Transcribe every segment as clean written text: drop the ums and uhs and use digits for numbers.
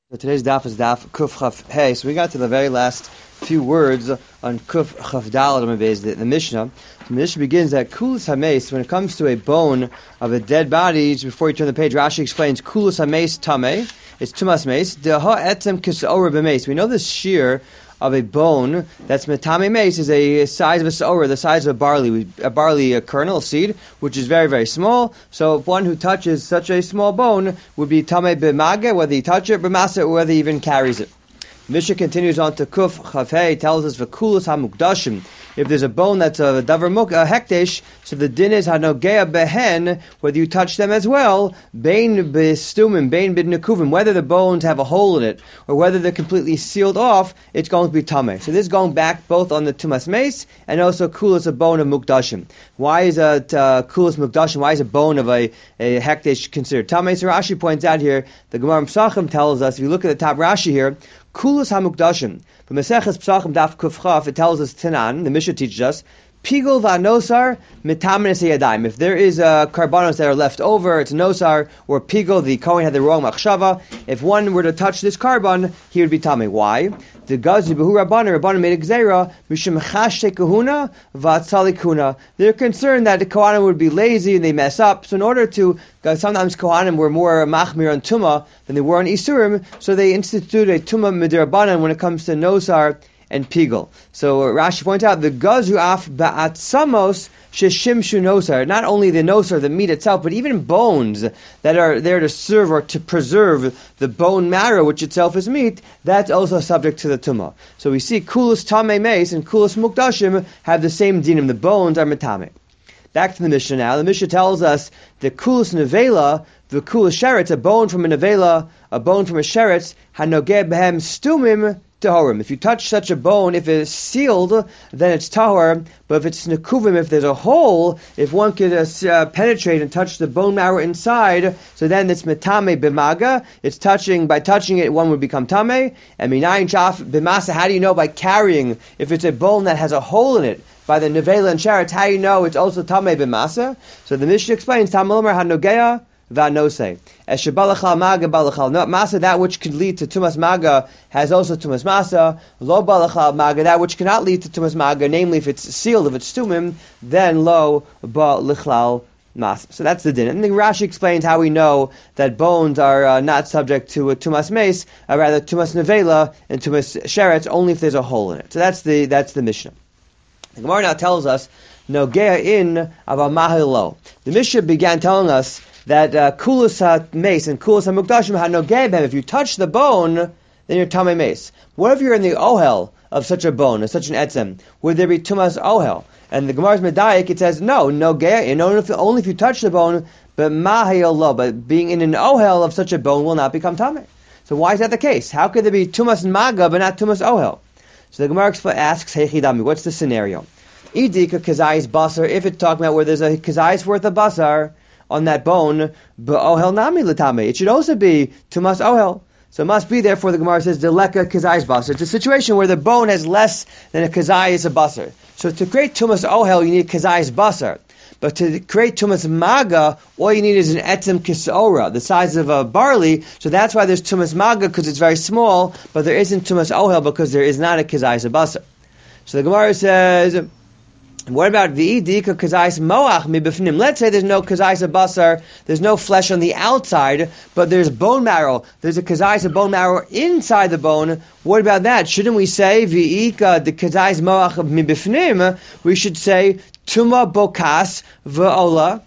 So today's daf is daf Kuf Chaf Hey. So we got to the very last few words on Kuf Chaf Dalad the Mishnah. The Mishnah begins that Kulus Hames, when it comes to a bone of a dead body, before you turn the page, Rashi explains Kulus Hames Tame. It's Tumas Mace. Deha Etzem Kisora B'Mace. We know this shear of a bone that's metame mace is a size of a saora, the size of a barley kernel, a seed, which is very, very small. So if one who touches such a small bone would be tame b'mage, whether he touches it, b'masa, or whether he even carries it. Mishnah continues on to Kuf Chafei, tells us v'kulos hamukdashim. If there's a bone that's a davar hekdesh, so the din is hanogea behen, whether you touch them as well, bein b'stumim, bein b'nekuvim, whether the bones have a hole in it or whether they're completely sealed off, it's going to be tameh. So this is going back both on the tumas mace and also kulos, a bone of mukdashim. Why is a kulos mukdashim? Why is a bone of a hekdesh considered tameh? So Rashi points out here, the Gemara Pesachim tells us, if you look at the top Rashi here, Kulus hamukdashim. From Maseches Pesachim Daf Kuf Chaf, it tells us Tanan, the Mishnah teaches us, Pigul va'nosar mitamenes yadayim. If there is karbanos that are left over, it's nosar, or pigul, the Kohen had the wrong machshava. If one were to touch this carbon, he would be tamei. Why? The Gazi Behu Rabbanan made a gzeira, Mishum Chashte Kahuna Vatzali Kuna. They're concerned that the Kohanim would be lazy and they mess up. So in order to, sometimes Kohanim were more machmir on Tumah than they were on Isurim, so they instituted a Tumah Midirabbanan when it comes to nosar and pigul. So Rashi points out the gazu af ba'atzamos sheshimshu nosar. Not only the nosar, the meat itself, but even bones that are there to serve or to preserve the bone marrow, which itself is meat. That's also subject to the tumah. So we see kulus tamei meis and kulus mukdashim have the same dinim. The bones are metame. Back to the Mishnah now. The Mishnah tells us the kulus nevela, the kulus sheretz, a bone from a nevela, a bone from a sheretz, hanogeh behem stumim tahorim. If you touch such a bone, if it's sealed, then it's tahor. But if it's nekuvim, if there's a hole, if one could penetrate and touch the bone marrow inside, so then it's metame b'maga. It's touching, by touching it, one would become tame. And minayin shaf b'masa. How do you know by carrying? If it's a bone that has a hole in it, by the nevela and sheretz, how do you know it's also tame b'masa? So the Mishnah explains Tamilmer hanogea va'nosei. As shebalachal maga balachal masa, that which could lead to tumas maga has also tumas masa. Lo balachal maga, that which cannot lead to tumas maga, namely if it's sealed, if it's tumim, then lo ba lichlal masa. So that's the din. And then Rashi explains how we know that bones are not subject to a tumas mace, rather tumas nevela and tumas sheretz, only if there's a hole in it. So that's the Mishnah. The Gemara now tells us nogea in avamahilo. The Mishnah began telling us that kulus ha-mace and kulus ha-mukdashim ha-nogeh behem. If you touch the bone, then you're tamei mace. What if you're in the ohel of such a bone, of such an etzem? Would there be tumas ohel? And the Gemara's medayik, it says, no, nogeh, only if you touch the bone, but mahayolo, but being in an ohel of such a bone will not become tamei. So why is that the case? How could there be tumas maga, but not tumas ohel? So the Gemara asks, Heichidami, what's the scenario? Idika kazayis basar, if it's talking about where there's a kazayis worth of basar on that bone, ohel nami latame, it should also be tumas ohel. So it must be, therefore, the Gemara says, deleka kazayis basar. It's a situation where the bone has less than a kazayis of basar. So to create tumas ohel, you need kazayis basar. But to create tumas maga, all you need is an etzem kisora, the size of a barley. So that's why there's tumas maga, because it's very small, but there isn't tumas ohel because there is not a kazayis of basar. So the Gemara says, what about v'idika kazayis moach mibifnim? Let's say there's no kazayis of basar, there's no flesh on the outside, but there's bone marrow. There's a kazayis of bone marrow inside the bone. What about that? Shouldn't we say v'ika the kazayis moach mibifnim? We should say tuma bokas v'ola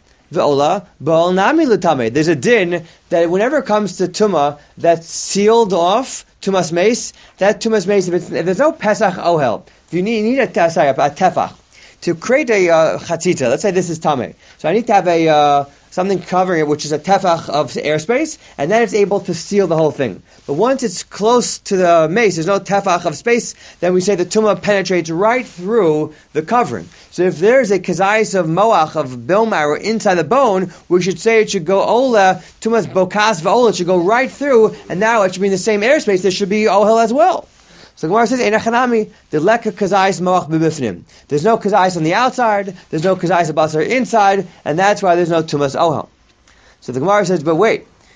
ba'ol nami l'tamei. There's a din that whenever it comes to tuma that's sealed off, tumas mace, that tumas mace, if there's no pesach ohel, if you need a tefach, to create a chatzita, let's say this is tamei. So I need to have something covering it, which is a tefach of airspace, and then it's able to seal the whole thing. But once it's close to the mace, there's no tefach of space, then we say the tumah penetrates right through the covering. So if there's a kazayis of moach, of bone marrow inside the bone, we should say it should go ola, tumas bokas v'ola, it should go right through, and now it should be in the same airspace, there should be ohel as well. So the Gemara says, "Einachanami the leka kazayis moach b'bifnim." There's no kazayis on the outside, there's no kazayis of basar inside, and that's why there's no tumas ohel. So the Gemara says, but wait,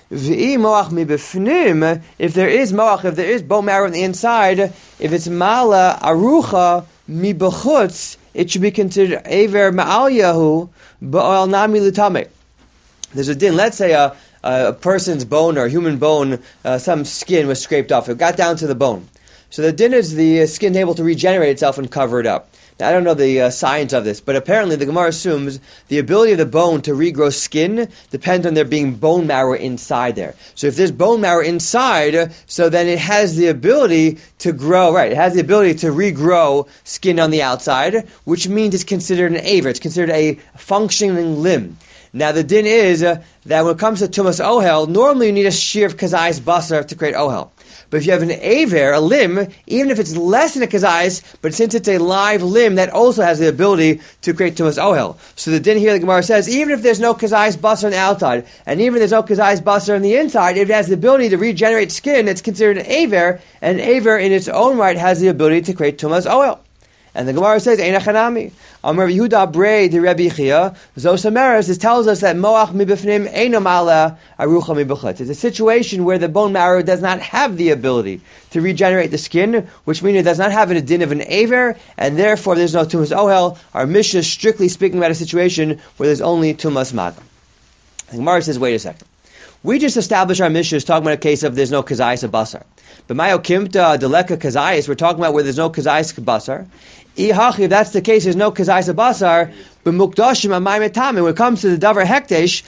V'i moach mibefnim, if there is moach, if there is bone marrow on the inside, if it's mala arucha mibachutz, it should be considered aver ma'al yahu ba'al nami l'tameh. There's a din. Let's say a person's bone or a human bone, some skin was scraped off. It got down to the bone. So the din is the skin able to regenerate itself and cover it up. Now, I don't know the science of this, but apparently the Gemara assumes the ability of the bone to regrow skin depends on there being bone marrow inside there. So if there's bone marrow inside, so then it has the ability to grow, right, it has the ability to regrow skin on the outside, which means it's considered an aver, it's considered a functioning limb. Now the din is that when it comes to tumas ohel, normally you need a shear of kazayis basar to create ohel. But if you have an aver, a limb, even if it's less than a kazayis, but since it's a live limb, that also has the ability to create tumas ohel. So the din here, the Gemara says, even if there's no kazayis basar on the outside, and even if there's no kazayis basar on the inside, if it has the ability to regenerate skin, it's considered an aver, and an aver in its own right has the ability to create tumas ohel. And the Gemara says, Ein achanami. Amar Yehuda Brei de Rebbe Chia, Zosameres, this tells us that Moach mibifnim eino mala arucha mibachutz. It's a situation where the bone marrow does not have the ability to regenerate the skin, which means it does not have a din of an aver, and therefore there's no tumas ohel. Our Mishnah is strictly speaking about a situation where there's only tumas mata. The Gemara says, wait a second. We just established our Mishnah is talking about a case of there's no kazayis of basar. But mayo kimta deleka kazayis, we're talking about where there's no kazayis basar. If that's the case, there's no kazayis basar, but mukdashim amayim etamim. When it comes to the davar hekdesh,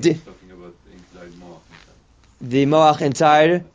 the moach inside.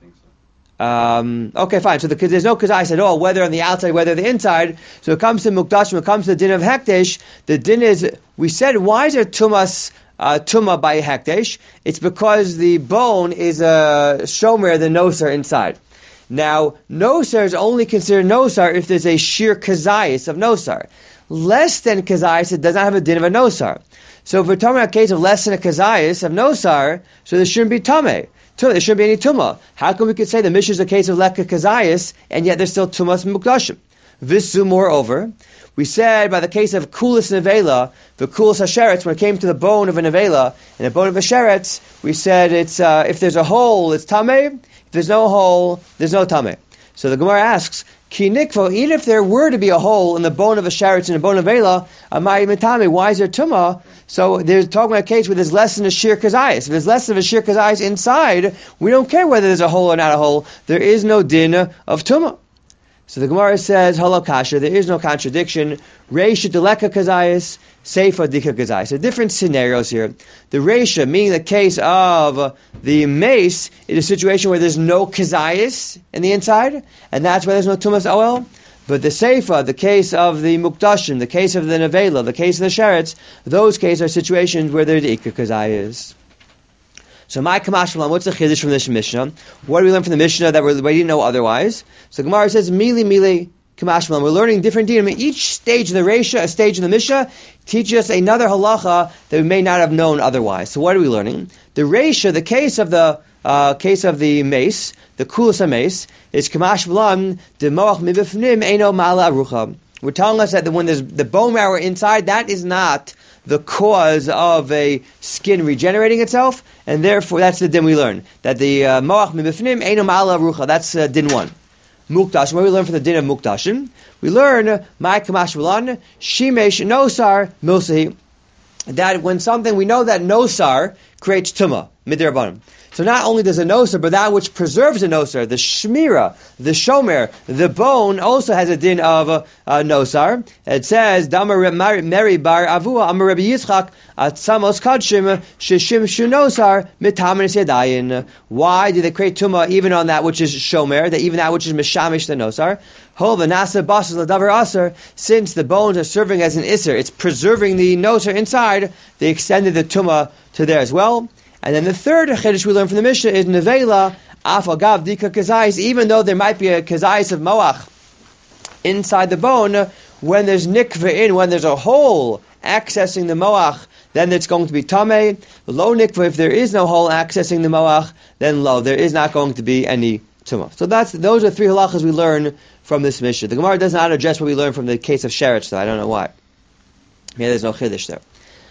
Okay, fine. So there's no kazayis at all, whether on the outside, whether on the inside. So it comes to mukdashim, it comes to the din of hekdesh. The din is, we said, why is there tumas tuma by hekdesh? It's because the bone is a shomer, the nosar inside. Now, nosar is only considered nosar if there's a sheer kazayis of nosar. Less than kazayis, it does not have a din of a nosar. So if we're talking about a case of less than a kazayis of nosar, so there shouldn't be tameh. There shouldn't be any tumah. How come we could say the Mishnah is a case of leka kazayis, and yet there's still tumas mukdashim? Visu, moreover, we said by the case of kulis nevela, the kulis hasheretz, when it came to the bone of a nevela, and the bone of a sheretz, we said it's if there's a hole, it's tameh. If there's no hole, there's no tameh. So the Gemara asks, Ki nikvo, even if there were to be a hole in the bone of a sheretz and a bone of vela, amai mitame, why is there tumah? So they're talking about a case where there's less than a sheer kazayis. If there's less than a sheer kazayis inside, we don't care whether there's a hole or not a hole. There is no din of tumah. So the Gemara says, Halo kasha, there is no contradiction. Reisha deleka kazayis, seifa dika kazayis. So different scenarios here. The reisha, meaning the case of the mace, is a situation where there's no kazayis in the inside, and that's why there's no tumas oil. But the seifa, the case of the mukdashim, the case of the nevela, the case of the sheretz, those cases are situations where there's ikka kazayis. So my kamash malam, what's the chiddush from this Mishnah? What do we learn from the Mishnah that we didn't know otherwise? So Gemara says, mili kamash malam. We're learning different dinim. Each stage of the Reisha, a stage of the Mishnah, teaches us another halacha that we may not have known otherwise. So what are we learning? The Reisha, the case of the mace, the kulas mace, is kamash malam de moach mibifnim eino mala arucha. We're telling us that when there's the bone marrow inside, that is not the cause of a skin regenerating itself, and therefore that's the din we learn. That the moach mibifnim eino mala arucha. That's din 1. Mukdash. What do we learn from the din of mukdashim? We learn my kamash malan shimesh nosar milsahi. That when something we know that nosar creates tumah midrabanan. So not only does a nosar, but that which preserves a nosar, the shmira, the shomer, the bone, also has a din of nosar. It says, Damar Meri bar avua, Amar Rabbi Yitzchak, Atzamos kadshim, sheshim shunosar, mitamin yadayin. Why did they create tumah even on that which is shomer, that even that which is mishamish the nosar? Nasa basas ladavar aser, since the bones are serving as an iser, it's preserving the nosar inside, they extended the tumah to there as well. And then the third chiddush we learn from the Mishnah is nevela afagav dika kazayis. Even though there might be a kazayis of moach inside the bone, when there's nikva when there's a hole accessing the moach, then it's going to be tameh. Lo nikva, if there is no hole accessing the moach, then lo, there is not going to be any tumah. So those are 3 halachas we learn from this Mishnah. The Gemara does not address what we learn from the case of sheretz, so I don't know why. Maybe there's no chiddush there.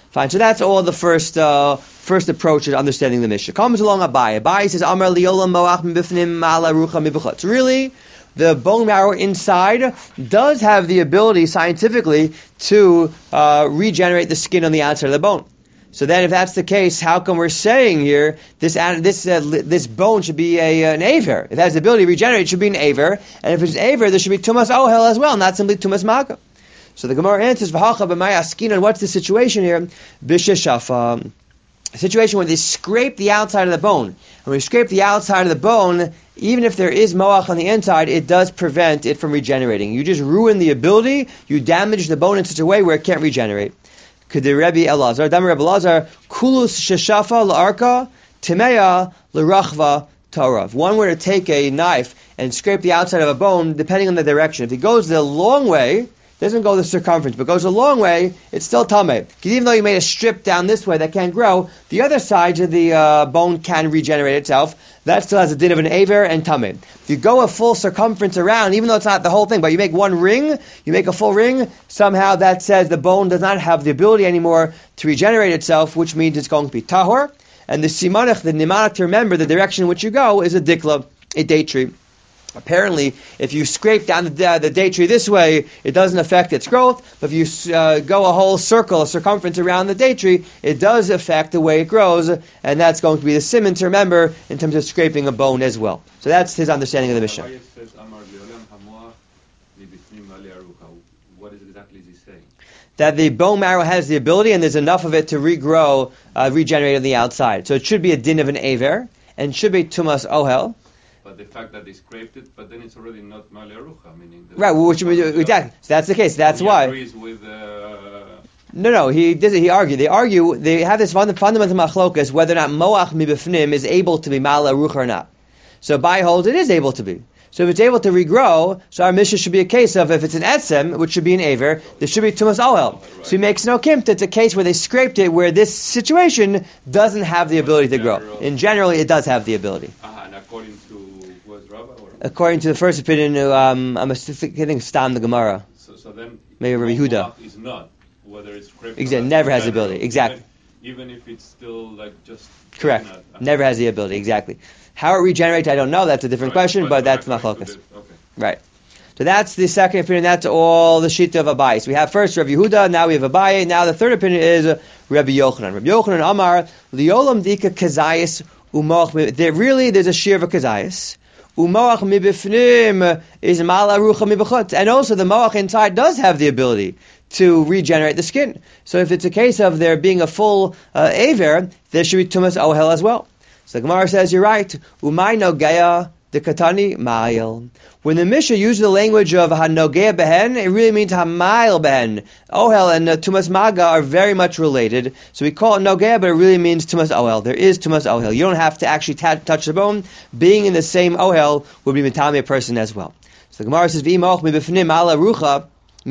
Fine. So that's all the first approach to understanding the Mishnah. Comes along Abaye. Abaye says, Amar liolam moach mibifnim ala rucha mibachutz. Really, the bone marrow inside does have the ability scientifically to regenerate the skin on the outside of the bone. So then, if that's the case, how come we're saying here this bone should be an aver? If it has the ability to regenerate, it should be an aver, and if it's an aver, there should be tumas ohel as well, not simply tumas maga. So the Gemara answers, "V'hacha b'maya askinan." What's the situation here? B'sheshafa, a situation where they scrape the outside of the bone. And when you scrape the outside of the bone, even if there is moach on the inside, it does prevent it from regenerating. You just ruin the ability. You damage the bone in such a way where it can't regenerate. K'de Rebbe Elazar, Dam Rebbe Elazar, kulus sheshafa la'arka timeya l'rachva Torah. If one were to take a knife and scrape the outside of a bone, depending on the direction, if it goes the long way, doesn't go the circumference, but goes a long way, it's still tameh. Because even though you made a strip down this way that can't grow, the other side of the bone can regenerate itself. That still has a din of an aver and tameh. If you go a full circumference around, even though it's not the whole thing, but you make one ring, you make a full ring, somehow that says the bone does not have the ability anymore to regenerate itself, which means it's going to be tahor. And the simanach, the nimanach to remember the direction in which you go, is a dikla, a date tree. Apparently, if you scrape down the date tree this way, it doesn't affect its growth. But if you go a whole circle, a circumference around the date tree, it does affect the way it grows, and that's going to be the simon to remember in terms of scraping a bone as well. So that's his understanding of the Mishnah. What exactly is he saying? That the bone marrow has the ability, and there's enough of it to regrow, regenerate on the outside. So it should be a din of an aver, and should be tumas ohel. But the fact that they scraped it, but then it's already not Mali Arucha, meaning... Right, which exactly. So that's the case. That's why. He agrees with... No, he does. He argued. They have this fundamental machlokas whether or not moach mibifnim is able to be Mali Arucha or not. So Bai holds it is able to be. So if it's able to regrow, so our Mishnah should be a case of if it's an etzem, which should be an aver, there should be tumas ohel. Right. So he makes no kimt. It's a case where they scraped it, where this situation doesn't have the ability to grow. In general, it does have the ability. And according to was Rava? According to the first opinion, I'm thinking Stam the Gemara. So then maybe Rabbi Yehuda is not whether it's scraped. Exactly, never has the ability. Exactly. Even if it's still like just correct. Never has the ability. Exactly. How it regenerates, I don't know. That's a different question, but that's machlokas. Okay. Right. So that's the second opinion. That's all the shita of Abaye. So we have first Rabbi Yehuda, now we have Abaye. Now the third opinion is Rabbi Yochanan. Rabbi Yochanan Amar liolam dika kazayis umoach. There's a shear of a kazayis. Umoach mibifnim is mal arucha mibachut, and also the moach inside does have the ability to regenerate the skin. So if it's a case of there being a full aver, there should be tumas ohel as well. So the Gemara says, you're right. Umay nogea the katani ma'il. When the Mishnah uses the language of hanogea behen, it really means ha'ma'il behen. Ohel and tumas maga are very much related. So we call it nogea, but it really means tumas ohel. There is tumas ohel. You don't have to actually touch the bone. Being in the same ohel would be mitami a person as well. So the Gemara says, v'imoch mibifnim ala rucha.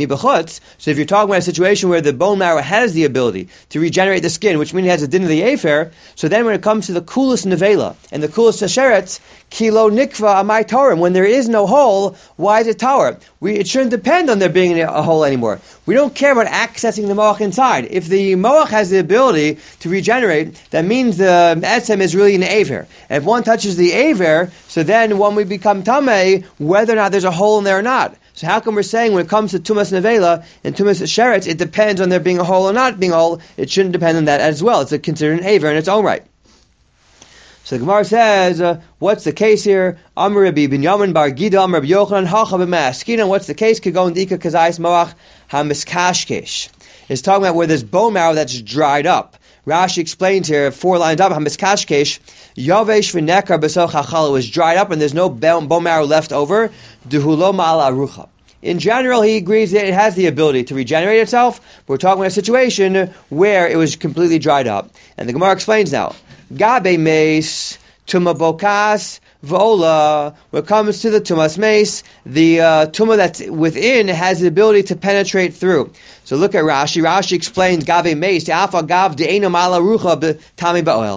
So if you're talking about a situation where the bone marrow has the ability to regenerate the skin, which means it has a din of the afer, so then when it comes to the kulas nevela and the kulas hasheret, kilo nikva amai torim, when there is no hole, why is it tower? It shouldn't depend on there being a hole anymore. We don't care about accessing the moach inside. If the moach has the ability to regenerate, that means the etzem is really an aver. And if one touches the aver, so then when we become tameh, whether or not there's a hole in there or not. So how come we're saying when it comes to Tumas Nevela and Tumas Sheretz, it depends on there being a hole or not being a hole? It shouldn't depend on that as well. It's considered an aver in its own right. So the Gemara says, what's the case here? Amar Rabbi Binyamin Bar Gida Amar Rabbi Yochanan Hacha b'Ma'askina. What's the case? Kagon Dika Kazayis Moach HaMiskashkesh. It's talking about where there's bone marrow that's dried up. Rashi explains here, 4 lines up, HaMiskashkesh, Yavesh v'nekar b'soch hachal, it was dried up and there's no bone marrow left over, Duhulo ma'al arucha. In general, he agrees that it has the ability to regenerate itself. We're talking about a situation where it was completely dried up. And the Gemara explains now, Gabe meis, Tuma bokas, Vola, when it comes to the tumas mace, the tumah that's within has the ability to penetrate through. So look at Rashi. Rashi explains Gabe mace, Afa gav de'eno mala rucha tami ba'oel.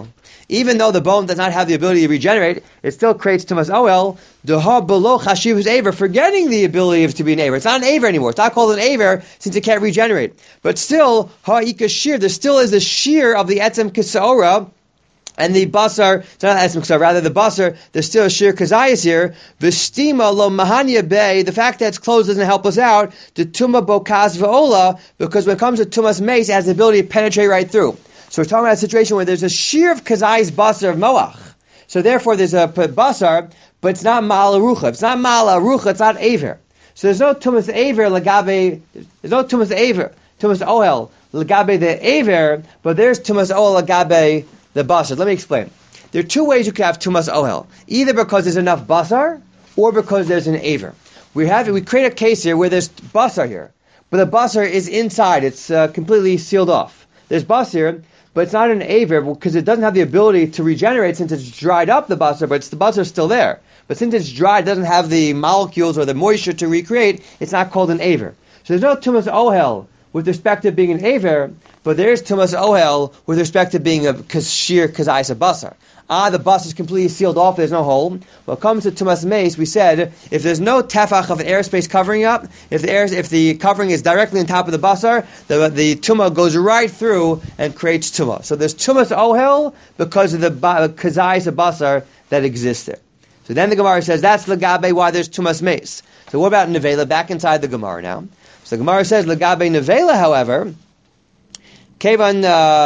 even though the bone does not have the ability to regenerate, it still creates tumas ohel. Deha below chashivus aver, forgetting the ability to be an aver. It's not an aver anymore. It's not called an aver since it can't regenerate. But still, ha'ika shir, there still is the shear of the etzem kisaora. And the basar, it's not etzem kisaora, rather the basar, there's still a shir kazayas here. V'stima lo mahanya bay, the fact that it's closed doesn't help us out. The tuma bokaz v'ola, because when it comes to tumas mace, it has the ability to penetrate right through. So we're talking about a situation where there's a shear of kazayas basar of moach. So therefore there's a basar, but it's not ma'al rucha. It's not ma'al rucha, it's not aver. So there's no tumas aver lagabe, there's no tumas aver, tumas ohel lagabe the aver, but there's tumas ohel lagabe the basar. Let me explain. There are two ways you can have tumas ohel. Either because there's enough basar, or because there's an aver. We create a case here where there's basar here, but the basar is inside. It's completely sealed off. There's basar here, but it's not an aver because it doesn't have the ability to regenerate since it's dried up the basar, but the basar is still there. But since it's dried, it doesn't have the molecules or the moisture to recreate, it's not called an aver. So there's no tumas ohel with respect to being an aver, but there's tumas ohel with respect to being a sheer kazayis basar. The bus is completely sealed off, there's no hole. When it comes to tumas mace, we said, if there's no tefach of an airspace covering up, if the covering is directly on top of the basar, the tumah goes right through and creates tumah. So there's tumas ohel because of the kazayis basar that exists there. So then the Gemara says, that's legabe why there's tumas mace. So what about nevela? Back inside the Gemara now. So the Gemara says, legabe nevela, however, kevan,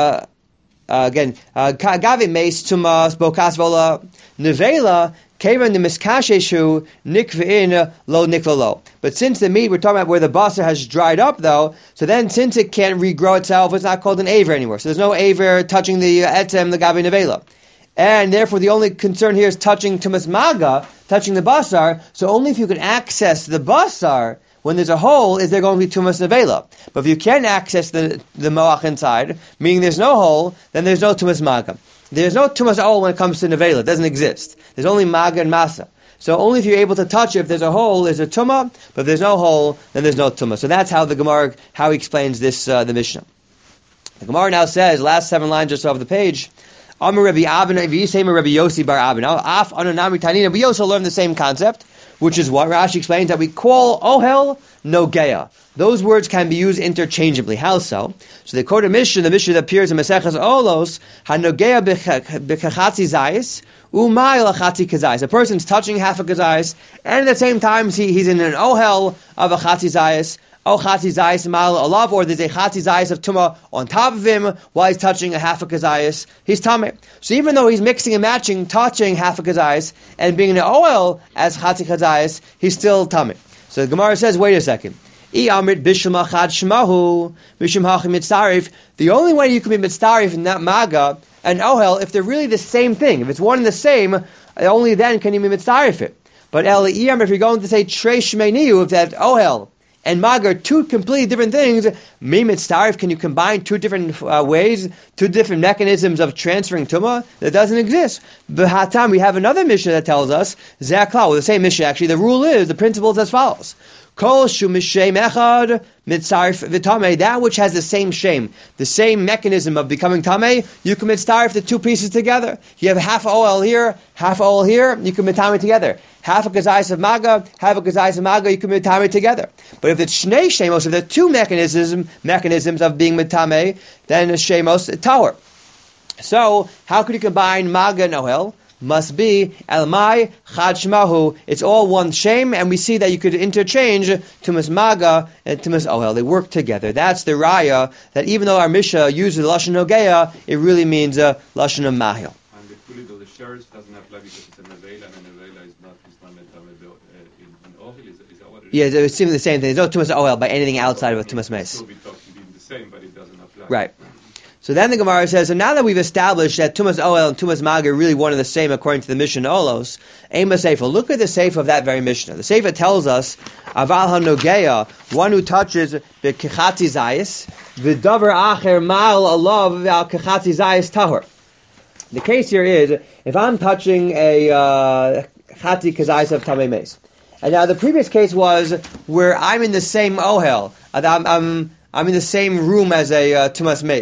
gave mace tumas bokas vola nevela kevan the miskasheshu nikvein lo niklolo. But since the meat we're talking about where the basar has dried up though, so then since it can't regrow itself, it's not called an aver anymore. So there's no aver touching the etzem legabe nevela. And therefore the only concern here is touching tumas maga, touching the basar. So only if you can access the basar when there's a hole is there going to be tumas nevela. But if you can't access the moach inside, meaning there's no hole, then there's no tumas maga. There's no tumas ohel when it comes to nevela. It doesn't exist. There's only maga and masa. So only if you're able to touch it, if there's a hole, there's a tumah. But if there's no hole, then there's no tumah. So that's how the Gemara, how he explains this, the Mishnah. The Gemara now says, last 7 lines or so of the page, Amar Rabbi Abin, V'yisema Rabbi Yossi bar Abin. Now, Af Ananami Tanina. We also learn the same concept, which is what Rashi explains that we call ohel nogeya. Those words can be used interchangeably. How so? So they quote the Mishnah that appears in Maseches Olos, hanogeya b'chachatzi zayis, umay lachatzi kazayis. A person's touching half a kazayis, and at the same time he's in an ohel of a chatzi zayis. Oh, chatzi zayis mal alav, or there's a chatzi zayis of tumah on top of him while he's touching a half a kazayis, he's tameh. So even though he's mixing and matching, touching half a kazayis and being in an oil as chatzi kazayis, he's still tameh. So the Gemara says, wait a second. The only way you can be mitzarif in that maga and ohel if they're really the same thing. If it's one and the same, only then can you be mitzarif it. But if you're going to say trei shmeiniu, if that ohel and maga are two completely different things, mitzarif, can you combine two different ways, two different mechanisms of transferring tumah? That doesn't exist. B'hatam, we have another Mishnah that tells us, the same Mishnah actually, the rule is, the principle is as follows. Kol shu mishem echad mitzarif v'tamei. That which has the same shame, the same mechanism of becoming tamei, you can mitzarif the two pieces together. You have half ohel here, you can mitamei together. Half a kazayis of maga, half a kazayis of maga, you can mitamei together. But if it's shnei shemos, if there are two mechanisms of being mitamei, then a shemos tower. So how could you combine maga and ohel? Must be elmai chad shmahu. It's all one shame, and we see that you could interchange tumas maga and tumas ohel. They work together. That's the raya that even though our Mishnah uses lashon nogeya, it really means lashon mahil. And the kulit of the shirts doesn't apply because it's a nevela, and a nevela is not in ohel. Is that what it is? Yeah, it's the same thing. There's no tumas ohel by anything outside of a tumas mace. So we talk the same, but it doesn't apply. Right. So then the Gemara says, so now that we've established that tumas ohel and tumas maga are really one and the same according to the Mishnah Olos, Ema Seifa, look at the Seifa of that very Mishnah. The Seifa tells us, Aval ha-nogeya, one who touches b'kechatzi zayis, v'davar acher mal alav v'al-kechatzi zayis tahor. The case here is, if I'm touching a chatzi kazayis of tamei meis, and now the previous case was where I'm in the same ohel, I'm in the same room as a tumas mace.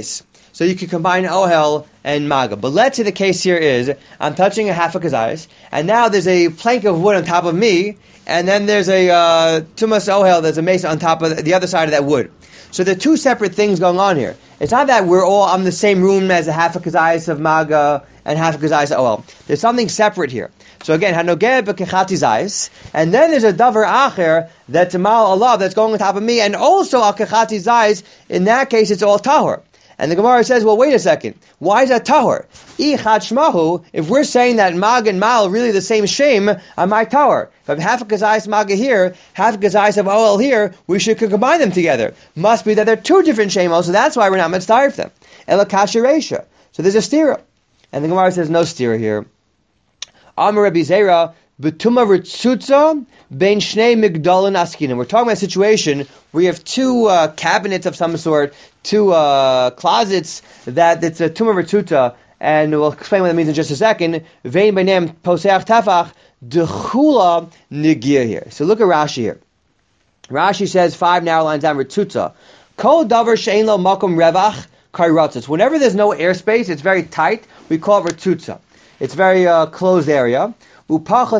so you can combine ohel and maga. But let's say the case here is, I'm touching a half a kazayis, and now there's a plank of wood on top of me, and then there's a tumas ohel, there's a mace on top of the other side of that wood. So there are two separate things going on here. It's not that we're all on the same room as a half a kazayis of maga and half a kazayis of ohel. There's something separate here. So again, hanogeh b'kechati zayis, and then there's a davar acher that's mal Allah that's going on top of me, and also al kechati zayis. In that case, it's all tahor. And the Gemara says, well, wait a second. Why is that tahor? Ichad shmahu. If we're saying that mag and mal are really the same shem, am I tahor? If I have half a kazayis maga here, half a kazayis of oil here, we should combine them together. Must be that they're two different shemos, so that's why we're not mitzvah them. Ela kasher. So there's a stira, and the Gemara says no stira here. Amar Rabbi Zera, B'tuma ritzutza bein shnei migdalin askinim. We're talking about a situation where you have two cabinets of some sort, two closets, that it's a tuma ritzutza, and we'll explain what that means in just a second. Vein b'neim poseach tafach dechula nigir here. So look at Rashi here. Rashi says 5 narrow lines down ritzutza. Kol davar she'ein lo makom revach kairotzes. Whenever there's no airspace, it's very tight, we call it ritzutza. It's very closed area. Whenever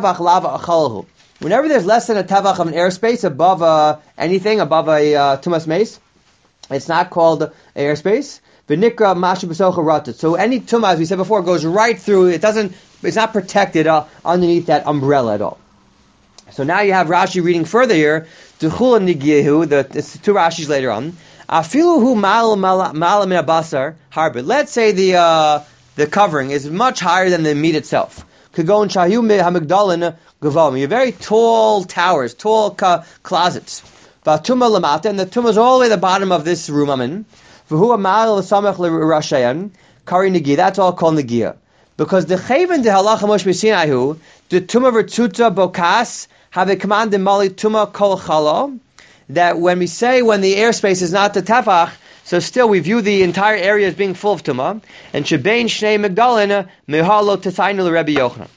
there's less than a tavach of an airspace above anything, above a tumas mace, it's not called airspace. V'nikra mashu b'socha ratzut. So any tumah, as we said before, goes right through. It's not protected underneath that umbrella at all. So now you have Rashi reading further here. D'chula nigihu. It's two Rashis later on. Afilu hu mal min abasar harbit. Let's say the covering is much higher than the meat itself. Kagon shahyu hamigdalin gavam. You're very tall towers, tall closets. Vatuma lamata, and the tumah is all the way at the bottom of this room I'm in. V'hu amal l'samech l'rashayan kari negi. That's all called negia. Because the chaven de halacha Moshe Sinaihu, the tumah v'tzutza bokas have a command in mali tumah kol chala, that when we say when the airspace is not the tefach, so still we view the entire area as being full of tumah. And shebein shnei migdalin mehalo tesainu l'Rebbe Yochanan.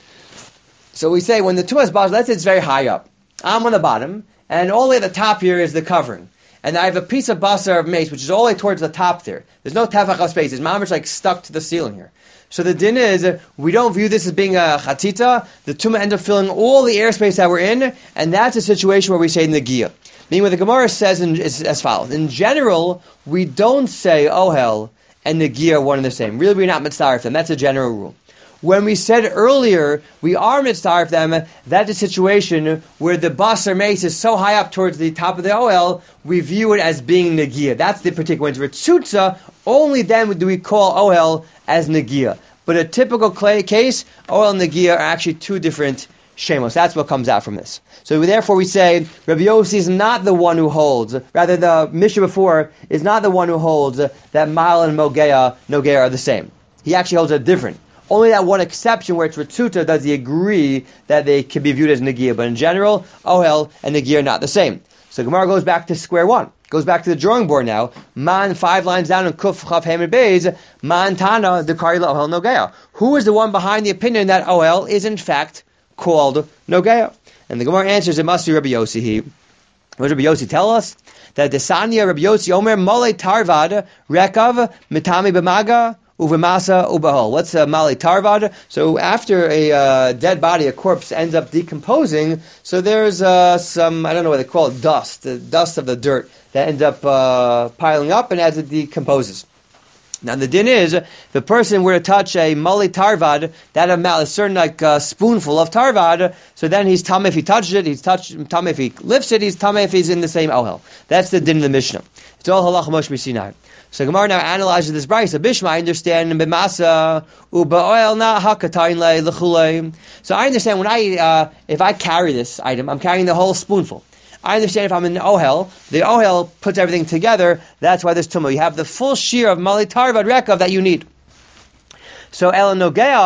So we say when the tumah is bas, let's say it's very high up. I'm on the bottom, and all the way at the top here is the covering. And I have a piece of basar of mace, which is all the way towards the top there. There's no tefach of space. It's mamish like stuck to the ceiling here. So the din is, we don't view this as being a chatita. The tumah ends up filling all the airspace that we're in, and that's a situation where we say negia. Meaning what the Gemara says is as follows. In general, we don't say ohel and negia are one and the same. Really, we're not mitzaref them. That's a general rule. When we said earlier, we are mitzaref them, that's a situation where the basar mace is so high up towards the top of the ohel, we view it as being negia. That's the particular one. Ritzutza, only then do we call ohel as negia. But a typical case, ohel and negia are actually two different shemos. That's what comes out from this. So therefore we say Rabbi Yossi is not the one who holds, rather the Mishnah before is not the one who holds that Mal and Nogea are the same. He actually holds it different. Only that one exception where it's Ritzuta does he agree that they can be viewed as Negia. But in general, Ohel and Negia are not the same. So Gemara goes back to square one. Goes back to the drawing board now. Man, 5 lines down in Kuf Chav Hamed Beis. Man Tana, the Kari Ohel Nogea. Who is the one behind the opinion that Ohel is in fact called Nogea? And the Gemara answers, it must be Rabbi Yossi. What does Rabbi Yossi tell us? That the Sanya Rabbi Yossi Omer Mole Tarvad Rekav Mitami B'maga Uvemasa Ubahol. What's Male Tarvad? So after a dead body, a corpse ends up decomposing, so there's some, I don't know what they call it, dust, the dust of the dirt that ends up piling up, and as it decomposes. Now the din is, the person were to touch a mali tarvad, that amount, a certain spoonful of tarvad, so then he's tameh if he touches it, he's tameh if he lifts it, he's tameh if he's in the same ohel. That's the din of the Mishnah. It's all halacha Moshe Sinai. So Gemara now analyzes this brayso. Bishma, I understand b'masa u'ba'oel na hakatayin lechulei. So I understand when if I carry this item, I'm carrying the whole spoonful. I understand if I'm in ohel, the ohel puts everything together. That's why there's tumah. You have the full shear of mali tarvad rekav that you need. So el nogea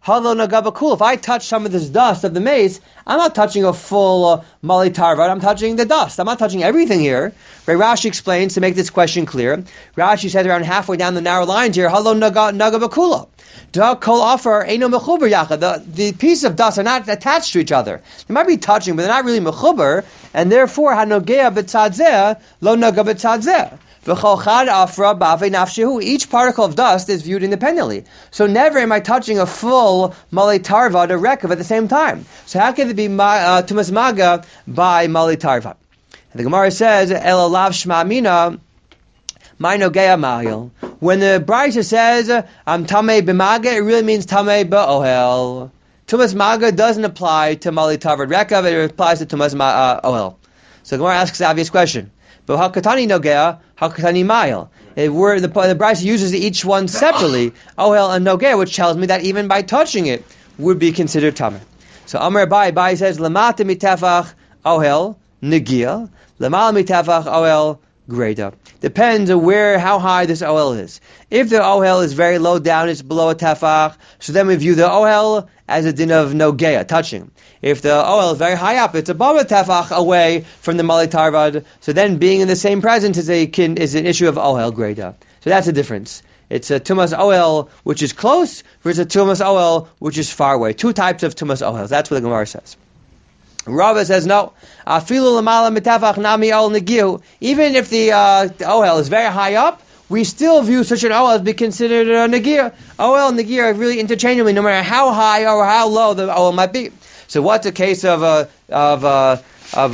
Halo nagabakul. If I touch some of this dust of the mace, I'm not touching a full mali tarvad. I'm touching the dust. I'm not touching everything here. Rashi explains to make this question clear. Rashi says around halfway down the narrow lines here, Halo nagabakula. The piece of dust are not attached to each other. They might be touching, but they're not really mechuber, and therefore hanogea b'tzadzeh lo naga b'tzadzeh. Each particle of dust is viewed independently. So never am I touching a full mali tarvad or rekav at the same time. So how can it be tumas maga by mali tarvad? The Gemara says, El alav shma amina, my nogea mahil. When the Brisa says, I'm tamei b'maga, it really means tamei b'ohel. Tumas maga doesn't apply to mali tarvad rekav, it applies to tumas ohel. So the Gemara asks the obvious question. But hakatani nogea, hakatani ma'il. The Brisa uses each one separately, ohel and nogea, which tells me that even by touching it would be considered tameh. So Amar Abai says, lamata mitefach ohel negia, lamala mitefach ohel greda. Depends on how high this ohel is. If the ohel is very low down, it's below a tefach, so then we view the ohel as a din of nogea, touching. If the ohel is very high up, it's above a tefach away from the mali tarvad, so then being in the same presence is an issue of ohel greda. So that's the difference. It's a tumas ohel which is close versus a tumas ohel which is far away. Two types of tumas ohels. That's what the Gemara says. Rava says no. Even if the ohel is very high up, we still view such an ohel as be considered a negir. Ohel and negir are really interchangeably, no matter how high or how low the ohel might be. So what's the case of ohel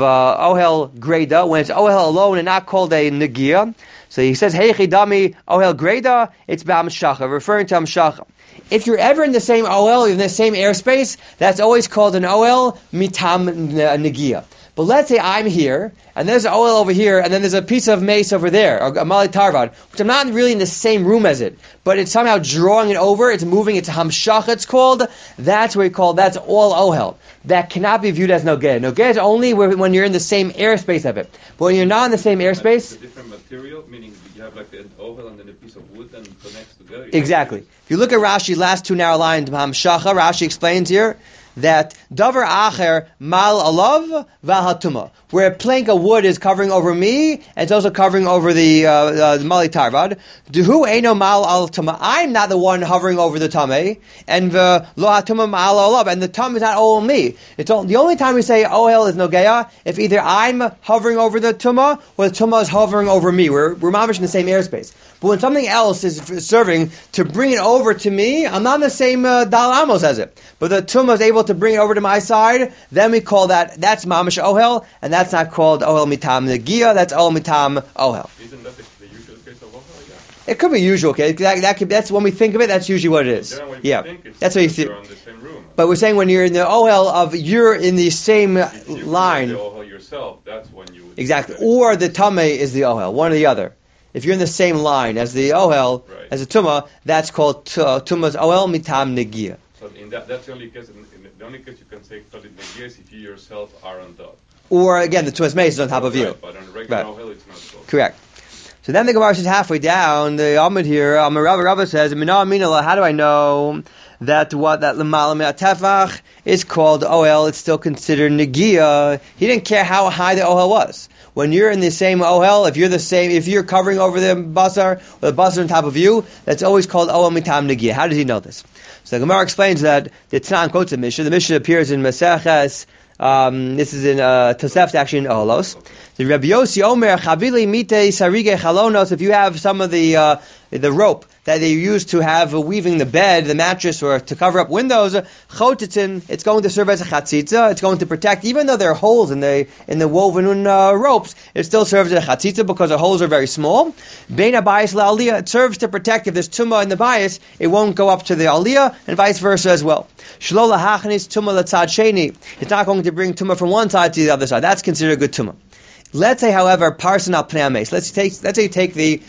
greda when it's ohel alone and not called a negir? So he says heichi dami ohel greda. It's b'amshacha, referring to amshacha. If you're ever in the same ohel, in the same airspace, that's always called an ohel mitam negia. But let's say I'm here, and there's an ohel over here, and then there's a piece of mace over there, or a mali tarvad, which I'm not really in the same room as it, but it's somehow drawing it over, it's moving, it's hamshach, it's called. That's that's all ohel. That cannot be viewed as nogeh. Nogeh is only when you're in the same airspace of it. But when you're not in the same airspace... It's a different material, meaning you have like an ohel and then a piece of wood and connects together. Exactly. If you look at Rashi, last two narrow lines, hamshacha, Rashi explains here that davar acher mal alav v'hatuma, where a plank of wood is covering over me, and it's also covering over the mali tarvad. Duhu eino mal al tuma. I'm not the one hovering over the tameh, and lo hatuma mal alav, and the tum is not all me. The only time we say ohel is nogea if either I'm hovering over the tuma or the tuma is hovering over me. We're mamish in the same airspace. But when something else is serving to bring it over to me, I'm not in the same dal amos as it. But the tumah is able to bring it over to my side, then we call that's mamish ohel, and that's not called ohel mitam negia, that's ohel mitam ohel. Isn't that the usual case of ohel? Yeah. It could be usual case. That's when we think of it, that's usually what it is. Yeah, that's what you think. You're in the same room. But we're saying when you're in the ohel of, you're in the same if you line. The ohel yourself, that's when you would... Exactly. Or the tameh is the ohel, one or the other. If you're in the same line as the ohel, right, as a tumah, that's called tumah's ohel mitam negia. So that's the only case. The only case you can say call it negia is if you yourself are on top. Or again, the tumah's mace is on top of you. Right, but on a regular ohel, it's not so. Correct. So then the Gemara says halfway down, the Amud here, Rabba says, how do I know that l'mala me'atefach is called ohel? It's still considered negia. He didn't care how high the ohel was. When you're in the same ohel, if you're covering over the basar, or the basar on top of you, that's always called ohel mitam negia. How does he know this? So the Gemara explains that the Tznan quotes the Mishnah. The Mishnah appears in Maseches. This is in Tosefta, actually in Olos. The Rabbi Yossi Omer Chavili Mite Sarige Chalonos. If you have some of the rope that they use to have weaving the bed, the mattress, or to cover up windows, chotitzin, it's going to serve as a chatzitza. It's going to protect, even though there are holes in the woven ropes, it still serves as a chatzitza because the holes are very small. Bein habayis la'aliyah, it serves to protect if there's tumah in the bayis, it won't go up to the aliyah, and vice versa as well. Shlo lahachnis tumah latzad sheni, it's not going to bring tumah from one side to the other side. That's considered a good tumah. Let's say, however, parson al pnei hameis. Let's say you take the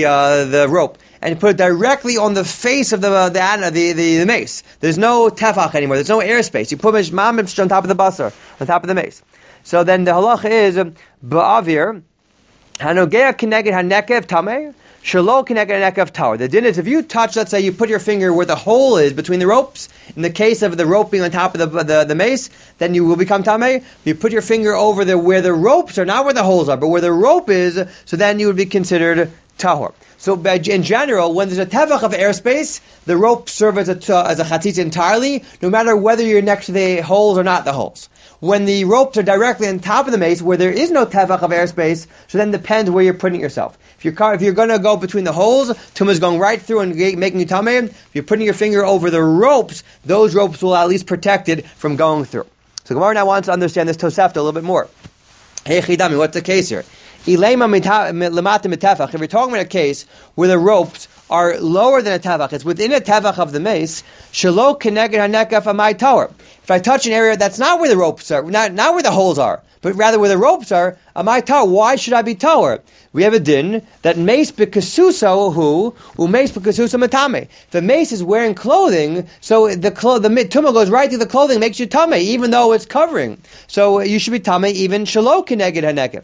rope and put it directly on the face of the mace. There's no tefach anymore. There's no airspace. You put mamish on top of the basar, on top of the mace. So then the halacha is ba'avir hanogea kineged hanekev tameh. Shelo Keneged Hanekav Tower. The din is if you touch, let's say you put your finger where the hole is between the ropes, in the case of the rope being on top of the mace, then you will become Tameh. You put your finger over where the ropes are, not where the holes are, but where the rope is, so then you would be considered Tahor. So in general, when there's a tevach of airspace, the ropes serve as a chatzitz entirely, no matter whether you're next to the holes or not the holes. When the ropes are directly on top of the mace, where there is no tevach of airspace, so then depends where you're putting yourself. If you're going to go between the holes, tumah is going right through and making you tameh. If you're putting your finger over the ropes, those ropes will at least protect it from going through. So Gemara now wants to understand this Tosefta a little bit more. Hey Chidami, what's the case here? If you're talking about a case where the ropes are lower than a tevach, it's within a tevach of the mace, shelo keneged hanekav amay tower. If I touch an area that's not where the ropes are, not where the holes are, but rather where the ropes are, amay tower, why should I be tower? We have a din that mace bekasusa mace bekasusa matame. If a mace is wearing clothing, so the tumah goes right through the clothing, makes you tameh, even though it's covering. So you should be tameh even shelo keneged hanekav.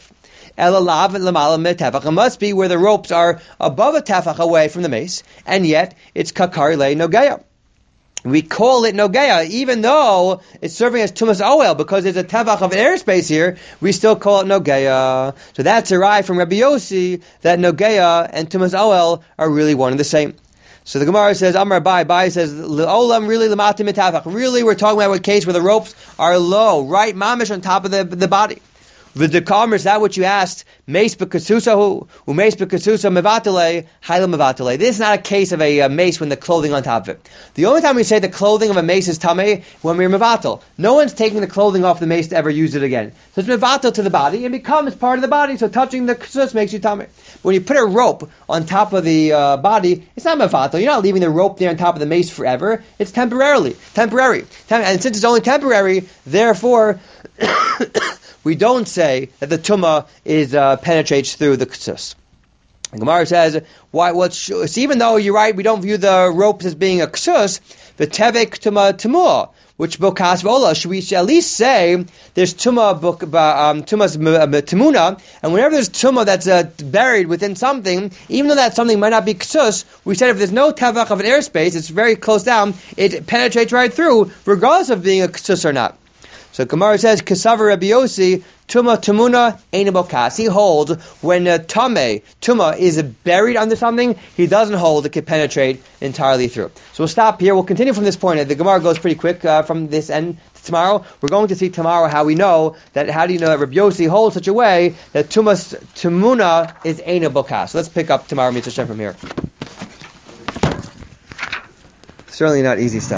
It must be where the ropes are above a tefach away from the mace, and yet it's kakar le nogeya. We call it nogeya, even though it's serving as tumas oel, because there's a tefach of airspace here, we still call it nogeya. So that's derived from Rabbi Yossi, that nogeya and tumas oel are really one and the same. So the Gemara says, Amar Bai says, Le'olam really lematim mitavach. Really, we're talking about a case where the ropes are low, right, mamish on top of the body. V'dekamer, is that what you asked? Mace bekasusa who mace bekasusa mevatale hayla mevatale. This is not a case of a mace when the clothing on top of it. The only time we say the clothing of a mace is tameh when we're mevatel. No one's taking the clothing off the mace to ever use it again. So it's mevatel to the body and becomes part of the body. So touching the kasus makes you tameh. When you put a rope on top of the body, it's not mevatel. You're not leaving the rope there on top of the mace forever. It's temporary. And since it's only temporary, therefore we don't say that the tumah is penetrates through the ksus. The Gemara says, even though you're right, we don't view the ropes as being a ksus, the tevek tumah temua, which bokas vola, should we at least say there's tumah's temuna, and whenever there's tumah that's buried within something, even though that something might not be ksus, we said if there's no tevach of an airspace, it's very close down, it penetrates right through, regardless of being a ksus or not. So Gemara says, Kasavar Rabbi Yossi, Tuma Tumuna Ein Bokas. He holds when Tuma is buried under something, he doesn't hold it can penetrate entirely through. So we'll stop here. We'll continue from this point. The Gemara goes pretty quick from this end to tomorrow. We're going to see tomorrow how do you know that Rabbi Yossi holds such a way that Tumuna is Ein Bokas. So let's pick up tomorrow, Mitzvah Shem, from here. Certainly not easy stuff.